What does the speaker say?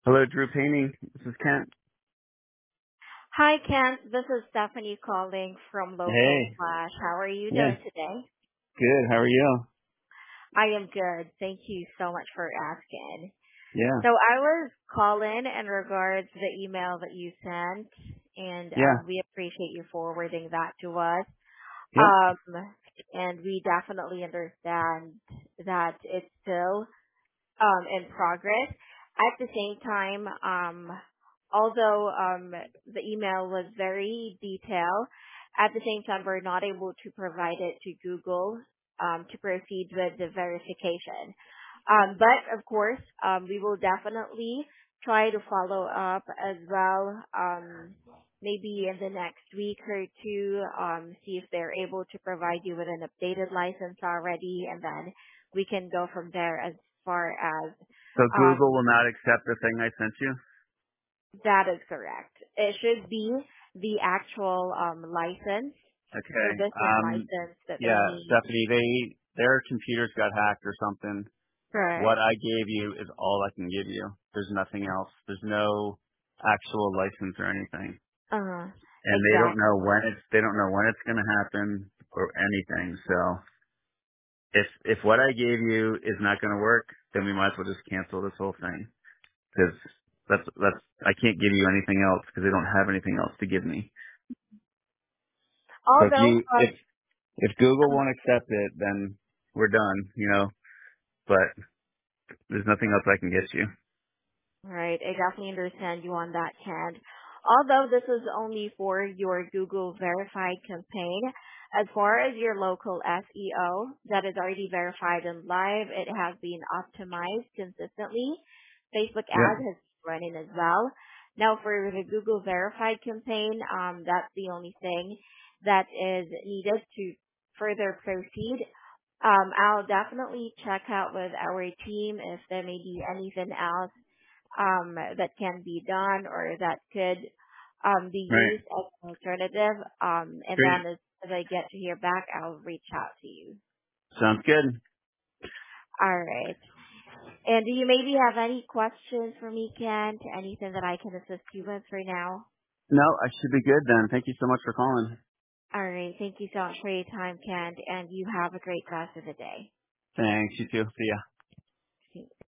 Hello, Drew Painting. This is Kent. Hi, Kent. This is Stephanie calling from Local Hey. Flash. How are you Yeah. doing today? Good. How are you? I am good. Thank you so much for asking. Yeah. So I was calling in regards to the email that you sent, and Yeah. we appreciate you forwarding that to us. Yep. And we definitely understand that it's still in progress. At the same time, although the email was very detailed, at the same time we're not able to provide it to Google to proceed with the verification. But of course, we will definitely try to follow up as well. Maybe in the next week or two, see if they're able to provide you with an updated license already, and then we can go from there as far as So Google um, will not accept the thing I sent you? that is correct. It should be the actual license Okay. or business license that they Yeah, need. Stephanie, their computers got hacked or something. What Correct. I gave you is all I can give you. There's nothing else. There's no actual license or anything. Uh, And exactly. they don't know when it's going to happen or anything. So if what I gave you is not going to work, then we might as well just cancel this whole thing. Because I can't give you anything else because they don't have anything else to give me. So Although, if Google won't accept it, then we're done, but there's nothing else I can get you. right, I definitely understand you on that, Ken. Although this is only for your Google verified campaign, as far as your local SEO that is already verified and live, it has been optimized consistently. Facebook Yep. ads has been running as well. Now for the Google verified campaign, that's the only thing that is needed to further proceed. I'll definitely check out with our team if there may be anything else that can be done or that could be Right. used as an alternative. And Great. then as I get to hear back, I'll reach out to you. Sounds good. All right. And do you maybe have any questions for me, Kent? Anything that I can assist you with for now? No, I should be good then. Thank you so much for calling. All right. Thank you so much for your time, Kent, and you have a great rest of the day. Thanks. You too. See ya.